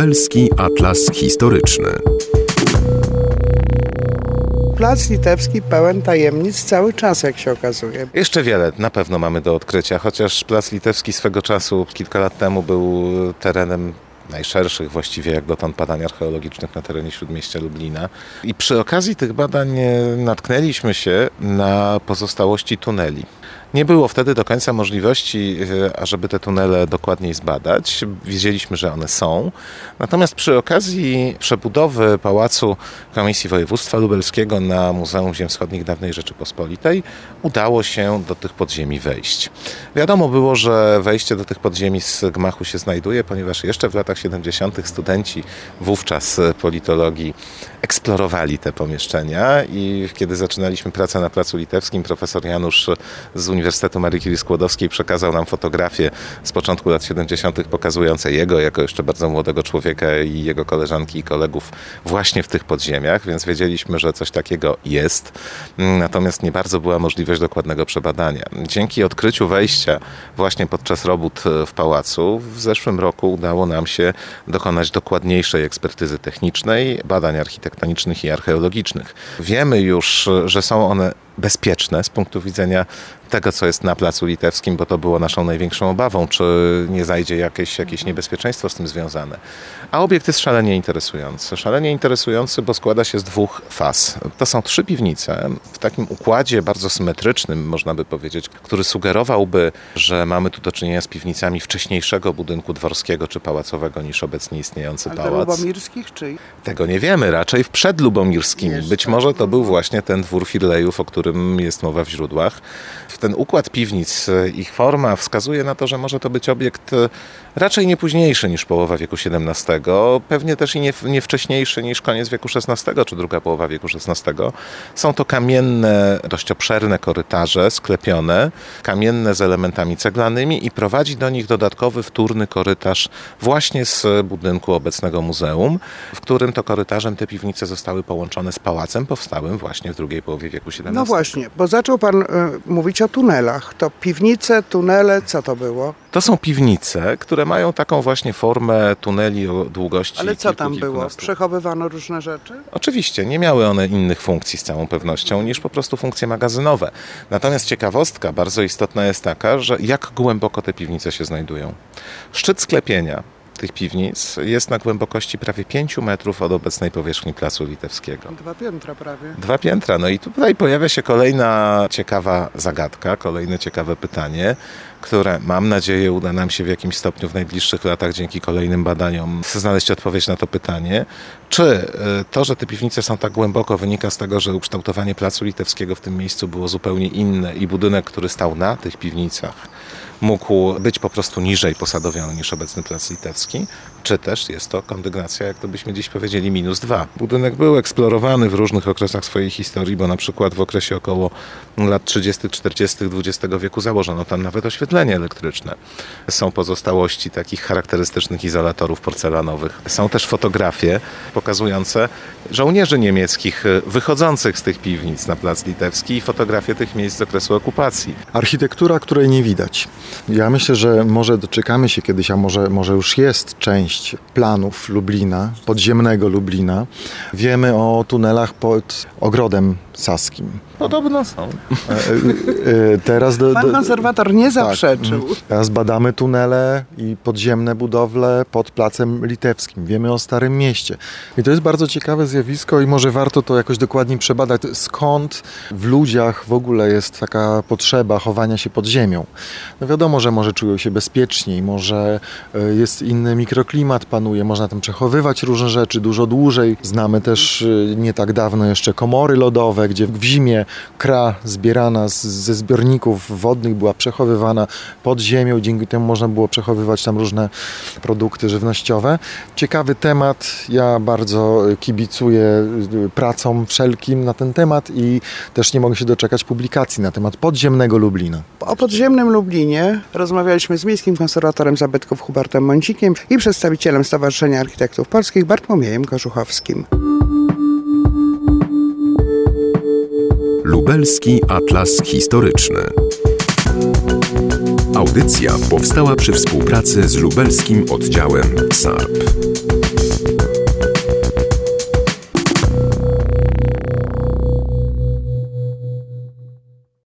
Lubelski Atlas Historyczny. Plac Litewski pełen tajemnic cały czas, jak się okazuje. Jeszcze wiele na pewno mamy do odkrycia, chociaż Plac Litewski swego czasu, kilka lat temu, był terenem najszerszych właściwie jak dotąd badań archeologicznych na terenie Śródmieścia Lublina. I przy okazji tych badań natknęliśmy się na pozostałości tuneli. Nie było wtedy do końca możliwości, ażeby te tunele dokładniej zbadać. Wiedzieliśmy, że one są. Natomiast przy okazji przebudowy Pałacu Komisji Województwa Lubelskiego na Muzeum Ziem Wschodnich Dawnej Rzeczypospolitej udało się do tych podziemi wejść. Wiadomo było, że wejście do tych podziemi z gmachu się znajduje, ponieważ jeszcze w latach 70. studenci wówczas politologii eksplorowali te pomieszczenia i kiedy zaczynaliśmy pracę na Placu Litewskim, profesor Janusz z Uniwersytetu Marii Curie-Skłodowskiej przekazał nam fotografię z początku lat 70. pokazujące jego jako jeszcze bardzo młodego człowieka i jego koleżanki i kolegów właśnie w tych podziemiach, więc wiedzieliśmy, że coś takiego jest. Natomiast nie bardzo była możliwość dokładnego przebadania. Dzięki odkryciu wejścia właśnie podczas robót w pałacu w zeszłym roku udało nam się dokonać dokładniejszej ekspertyzy technicznej, badań architektonicznych i archeologicznych. Wiemy już, że są one bezpieczne z punktu widzenia tego, co jest na Placu Litewskim, bo to było naszą największą obawą, czy nie zajdzie jakieś niebezpieczeństwo z tym związane. A obiekt jest szalenie interesujący. Szalenie interesujący, bo składa się z dwóch faz. To są 3 piwnice w takim układzie bardzo symetrycznym, można by powiedzieć, który sugerowałby, że mamy tu do czynienia z piwnicami wcześniejszego budynku dworskiego czy pałacowego niż obecnie istniejący pałac. Ale lubomirskich czy? Tego nie wiemy, raczej w przedlubomirskimi. Być może to był właśnie ten dwór Firlejów, o którym jest mowa w źródłach. Ten układ piwnic, ich forma wskazuje na to, że może to być obiekt raczej nie późniejszy niż połowa wieku XVII, pewnie też i nie wcześniejszy niż koniec wieku XVI czy druga połowa wieku XVI. Są to kamienne, dość obszerne korytarze, sklepione, kamienne z elementami ceglanymi i prowadzi do nich dodatkowy wtórny korytarz właśnie z budynku obecnego muzeum, w którym to korytarzem te piwnice zostały połączone z pałacem powstałym właśnie w drugiej połowie wieku XVII. No właśnie, bo zaczął pan mówić o tunelach. To piwnice, tunele, co to było? To są piwnice, które mają taką właśnie formę tuneli o długości. Ale co tam było? Przechowywano różne rzeczy? Oczywiście, nie miały one innych funkcji z całą pewnością niż po prostu funkcje magazynowe. Natomiast ciekawostka bardzo istotna jest taka, że jak głęboko te piwnice się znajdują. Szczyt sklepienia tych piwnic jest na głębokości prawie 5 metrów od obecnej powierzchni Placu Litewskiego. 2 piętra prawie. 2 piętra. No i tutaj pojawia się kolejna ciekawa zagadka, kolejne ciekawe pytanie, które mam nadzieję uda nam się w jakimś stopniu w najbliższych latach dzięki kolejnym badaniom znaleźć odpowiedź na to pytanie. Czy to, że te piwnice są tak głęboko, wynika z tego, że ukształtowanie Placu Litewskiego w tym miejscu było zupełnie inne i budynek, który stał na tych piwnicach, mógł być po prostu niżej posadowiony niż obecny Plac Litewski, czy też jest to kondygnacja, jak to byśmy dziś powiedzieli, -2. Budynek był eksplorowany w różnych okresach swojej historii, bo na przykład w okresie około lat 30., 40. XX wieku założono tam nawet oświetlenie elektryczne. Są pozostałości takich charakterystycznych izolatorów porcelanowych. Są też fotografie pokazujące żołnierzy niemieckich wychodzących z tych piwnic na Plac Litewski i fotografie tych miejsc z okresu okupacji. Architektura, której nie widać. Ja myślę, że może doczekamy się kiedyś, a może już jest część planów Lublina, podziemnego Lublina. Wiemy o tunelach pod Ogrodem Saskim. Podobno są. Pan konserwator nie zaprzeczył. Tak. Teraz badamy tunele i podziemne budowle pod Placem Litewskim. Wiemy o Starym Mieście. I to jest bardzo ciekawe zjawisko i może warto to jakoś dokładniej przebadać. Skąd w ludziach w ogóle jest taka potrzeba chowania się pod ziemią? No wiadomo, że może czują się bezpieczniej, może jest inny mikroklimat panuje, można tam przechowywać różne rzeczy dużo dłużej. Znamy też nie tak dawno jeszcze komory lodowe, gdzie w zimie kra zbierana ze zbiorników wodnych była przechowywana pod ziemią. Dzięki temu można było przechowywać tam różne produkty żywnościowe. Ciekawy temat. Ja bardzo kibicuję pracom wszelkim na ten temat i też nie mogę się doczekać publikacji na temat podziemnego Lublina. O podziemnym Lublinie rozmawialiśmy z miejskim konserwatorem zabytków Hubertem Mącikiem i przedstawicielem Stowarzyszenia Architektów Polskich Bartłomiejem Korzuchowskim. Lubelski Atlas Historyczny. Audycja powstała przy współpracy z lubelskim oddziałem SARP.